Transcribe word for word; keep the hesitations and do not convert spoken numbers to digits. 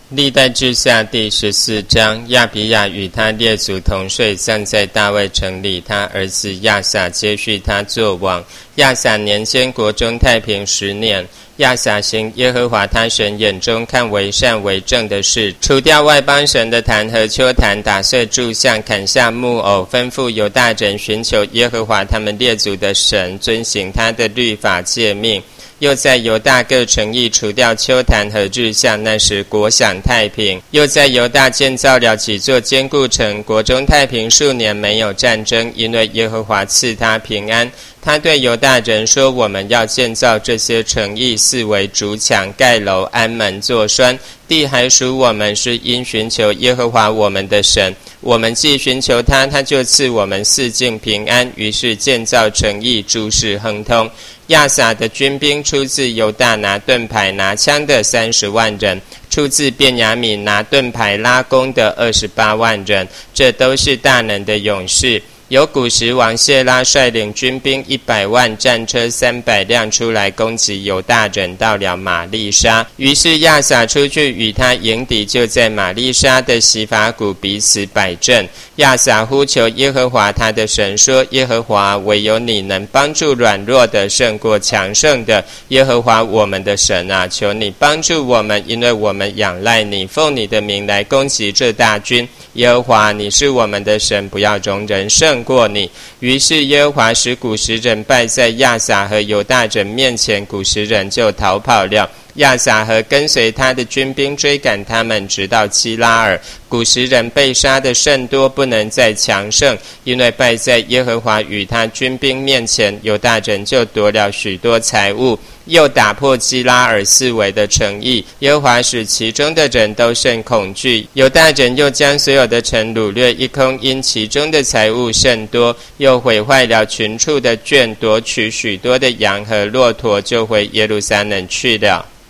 历代志下第十四章，亚比亚与他列祖同睡，葬在大卫城里。他儿子亚撒接续他作王。亚撒年间，国中太平十年。亚撒行耶和华他神眼中看为善为正的事，除掉外邦神的坛和丘坛，打碎柱像，砍下木偶，吩咐犹大人寻求耶和华他们列祖的神，遵行他的律法诫命。又在犹大各城邑除掉丘坛和日像，那时国享太平。又在犹大建造了几座坚固城，国中太平数年，没有战争，因为耶和华赐他平安。他对犹大人说，我们要建造这些城邑，四围筑墙盖楼，安门做栓，地还属我们，是因寻求耶和华我们的神。我们既寻求他，他就赐我们四境平安。于是建造城邑，诸事亨通。亚撒的军兵出自犹大拿盾牌拿枪的三十万人，出自便雅悯拿盾牌拉弓的二十八万人，这都是大能的勇士。有古时王谢拉率领军兵一百万，战车三百辆出来攻击犹大人，到了玛利沙。于是亚撒出去与他迎敌，就在玛利沙的洗法谷彼此摆阵。亚撒呼求耶和华他的神说，耶和华，唯有你能帮助软弱的胜过强盛的。耶和华我们的神啊，求你帮助我们，因为我们仰赖你，奉你的名来攻击这大军。耶和华，你是我们的神，不要容人胜过你。于是耶和华使古时人败在亚撒和犹大人面前，古时人就逃跑了。亚撒和跟随他的军兵追赶他们，直到基拉尔。古时人被杀的甚多，不能再强盛，因为败在耶和华与他军兵面前。犹大人就夺了许多财物，又打破基拉尔四围的城邑。耶和华使其中的人都甚恐惧。犹大人又将所有的城掳掠一空，因其中的财物甚多，又毁坏了群畜的圈，夺取许多的羊和骆驼，就回耶路撒冷去了。